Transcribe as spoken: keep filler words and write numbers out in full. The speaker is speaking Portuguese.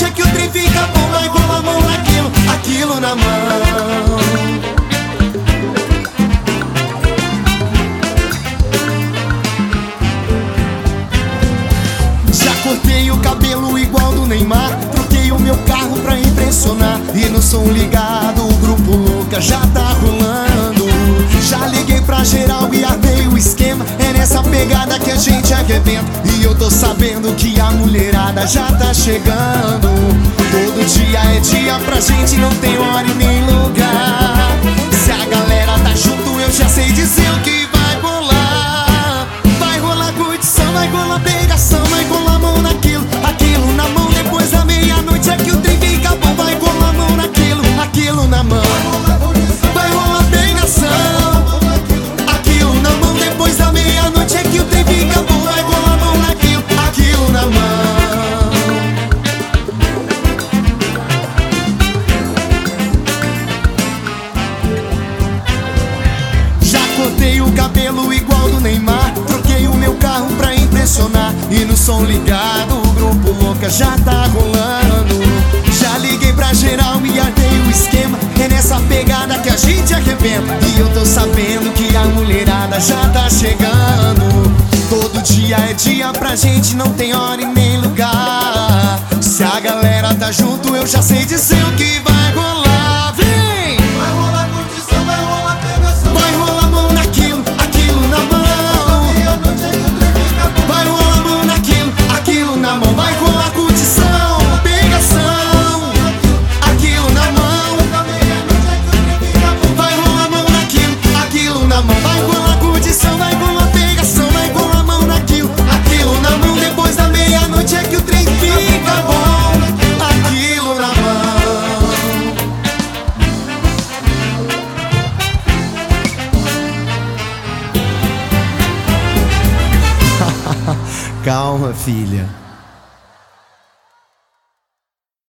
é que o trem fica bom. Vai com a mão naquilo, aquilo na mão. Já cortei o cabelo igual do Neymar, troquei o meu carro pra impressionar. E no som ligado, o grupo Louca já tá rolando. Já liguei pra geral e armei o esquema. É nessa pegada que a gente arrebenta. E eu tô sabendo que a mulherada já tá chegando. Todo dia é dia pra gente, não tem hora e nem lugar. Se a galera tá junto, eu já sei dizer o que vai rolar. Vai rolar curtição, vai rolar pegação, vai rolar a mão naquilo, aquilo na mão. Depois da meia-noite é que o trem fica bom. Vai rolar a mão naquilo, aquilo na mão. Vai rolar pegação, aquilo na mão. Depois da meia-noite é que o trem fica bom. Vai rolar a mão naquilo, aquilo na mão. Já cortei o cabelo igual do Neymar, troquei o meu carro pra impressionar. E no som ligado, o grupo Louca já tá rolando. Já liguei pra geral e armei o esquema. É nessa pegada que a gente arrebenta. E eu tô sabendo que a mulherada já tá chegando. Todo dia é dia pra gente, não tem hora e nem lugar. Se a galera tá junto, eu já sei dizer o que vai rolar. Vem! Vai rolar curtição, vai rolar pegação. Vai rolar a mão naquilo, aquilo na mão. Meia-noite é que o trem fica bom. Vai rolar a mão naquilo, aquilo na mão. Vai rolar curtição, pegação, aquilo na mão. Da meia-noite é que o trem fica bom. Vai rolar a mão naquilo, aquilo na mão. Vai rolar curtição, vai rolar pegação, vai rolar a mão naquilo, aquilo na mão. Depois da meia-noite é que o trem fica bom. Aquilo na mão. Calma, filha.